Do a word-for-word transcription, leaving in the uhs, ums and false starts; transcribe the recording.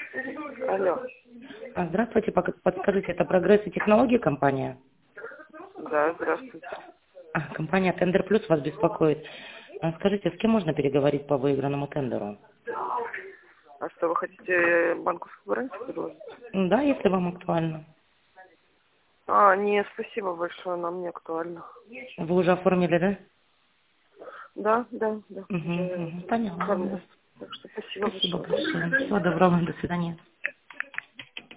Алло. А, Здравствуйте, пок- подскажите, это «Прогресс и технологии» компания? Да, здравствуйте. А, компания «Тендер Плюс» вас беспокоит. А, Скажите, с кем можно переговорить по выигранному тендеру? А что, вы хотите банковскую гарантию предложить? М, Да, если вам актуально. А, не, спасибо большое, нам не актуально. Вы уже оформили, да? Да, да, да. Угу, Уже угу, понятно. оформили. Да. Так что спасибо Спасибо большое. большое. Всего доброго, до свидания.